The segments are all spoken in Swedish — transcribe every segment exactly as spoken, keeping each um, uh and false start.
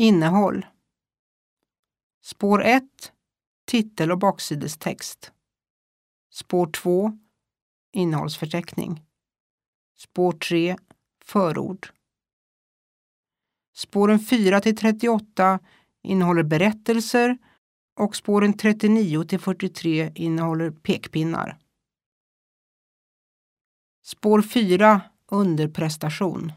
Innehåll. Spår ett. Titel och baksidestext. Spår två. Innehållsförteckning. Spår tre. Förord. Spåren fyra till trettioåtta innehåller berättelser och spåren trettionio till fyrtiotre innehåller pekpinnar. Spår fyra. Underprestation.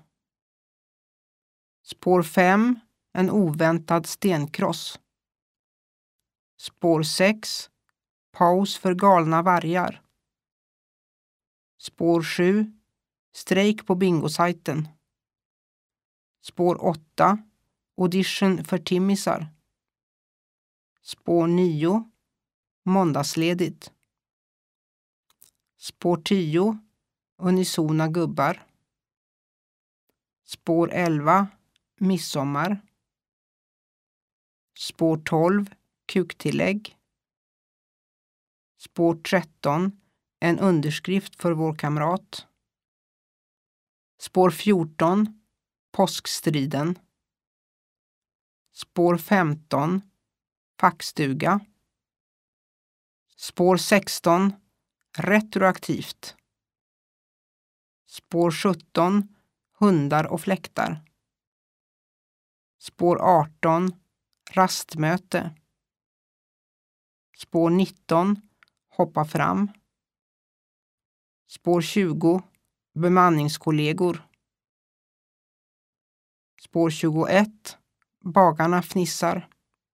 Spår fem. En oväntad stenkross. Spår sex. Paus för galna vargar. Spår sju. Strejk på bingosajten. Spår åtta. Audition för timmisar. Spår nio. Måndagsledigt. Spår tio. Unisona gubbar. Spår elva. Midsommar. Spår tolv. Kuktillägg. Spår tretton. En underskrift för vår kamrat. Spår fjorton. Påskstriden. Spår femton. Fackstuga. Spår sexton. Retroaktivt. Spår sjutton. Hundar och fläktar. Spår arton. Rastmöte. Spår nitton. Hoppa fram. Spår tjugo. Bemanningskollegor. Spår tjugoett. Bagarna fnissar.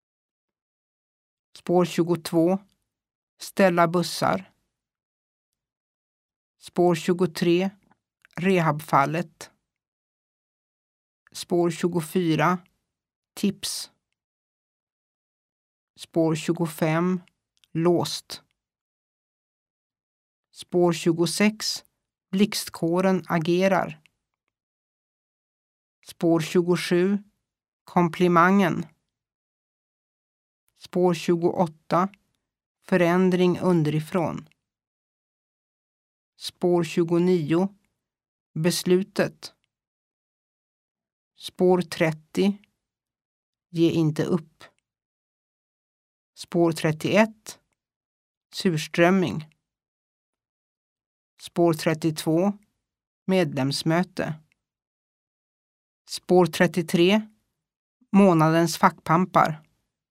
Spår tjugotvå. Ställa bussar. Spår tjugotre. Rehabfallet. Spår tjugofyra. Tips. Spår tjugofem. Låst. Spår tjugosex. Blixtkåren agerar. Spår tjugosju. Komplimangen. Spår tjugoåtta. Förändring underifrån. Spår tjugonio. Beslutet. Spår trettio. Ge inte upp. Spår trettioett. Surströmming. Spår trettiotvå. Medlemsmöte. Spår trettiotre. Månadens fackpampar.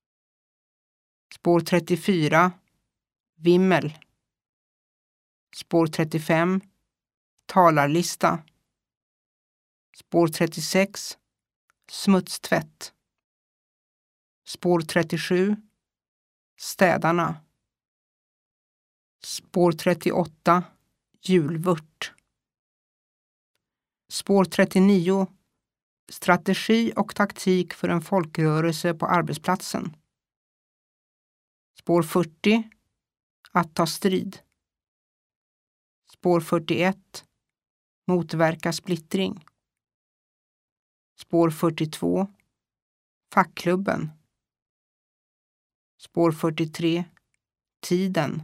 Spår trettiofyra. Vimmel. Spår trettiofem. Talarlista. Spår trettiosex. Smutstvätt. Spår trettiosju. Städarna. Spår trettioåtta. Julvört. Spår trettionio. Strategi och taktik för en folkrörelse på arbetsplatsen. Spår fyrtio. Att ta strid. Spår fyrtioett. Motverka splittring. Spår fyrtiotvå. Fackklubben. Spår fyrtiotre. Tiden.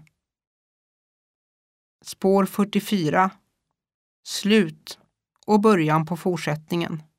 Spår fyrtiofyra. Slut och början på fortsättningen.